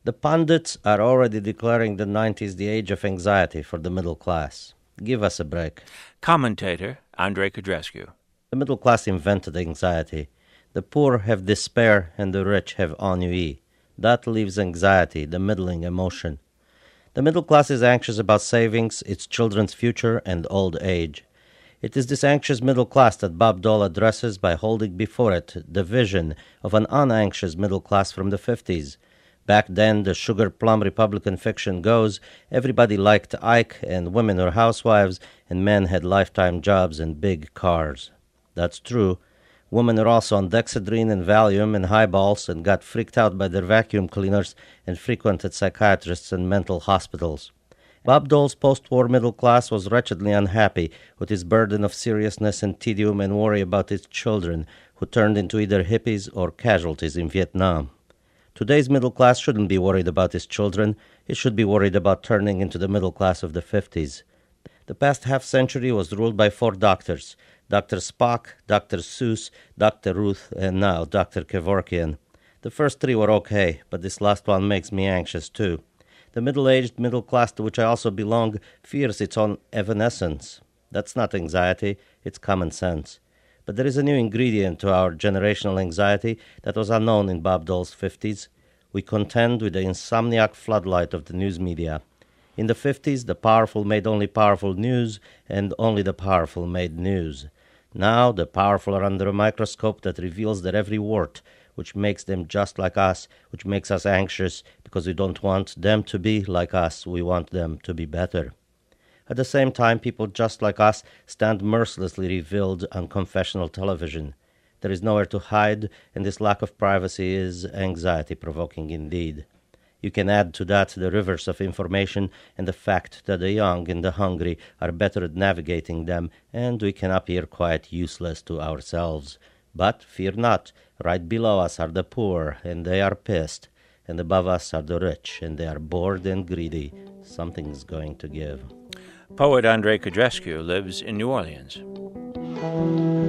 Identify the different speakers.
Speaker 1: The pundits are already declaring the 90s the age of anxiety for the middle class. Give us a break.
Speaker 2: Commentator Andrei Codrescu.
Speaker 1: The middle class invented anxiety. The poor have despair and the rich have ennui. That leaves anxiety, the middling emotion. The middle class is anxious about savings, its children's future, and old age. It is this anxious middle class that Bob Dole addresses by holding before it the vision of an unanxious middle class from the 50s. Back then, the sugar-plum Republican fiction goes, everybody liked Ike, and women were housewives, and men had lifetime jobs and big cars. That's true. Women are also on Dexedrine and Valium and highballs and got freaked out by their vacuum cleaners and frequented psychiatrists and mental hospitals. Bob Dole's post-war middle class was wretchedly unhappy with his burden of seriousness and tedium and worry about its children, who turned into either hippies or casualties in Vietnam. Today's middle class shouldn't be worried about its children. It should be worried about turning into the middle class of the 50s. The past half-century was ruled by 4 doctors: Dr. Spock, Dr. Seuss, Dr. Ruth, and now Dr. Kevorkian. The first 3 were okay, but this last one makes me anxious too. The middle-aged middle class to which I also belong fears its own evanescence. That's not anxiety, it's common sense. But there is a new ingredient to our generational anxiety that was unknown in Bob Dole's 50s. We contend with the insomniac floodlight of the news media. In the 50s, the powerful made only powerful news, and only the powerful made news. Now, the powerful are under a microscope that reveals their every wart, which makes them just like us, which makes us anxious, because we don't want them to be like us, we want them to be better. At the same time, people just like us stand mercilessly revealed on confessional television. There is nowhere to hide, and this lack of privacy is anxiety-provoking indeed. You can add to that the rivers of information and the fact that the young and the hungry are better at navigating them, and we can appear quite useless to ourselves. But fear not, right below us are the poor, and they are pissed, and above us are the rich, and they are bored and greedy. Something's going to give.
Speaker 2: Poet Andrei Codrescu lives in New Orleans.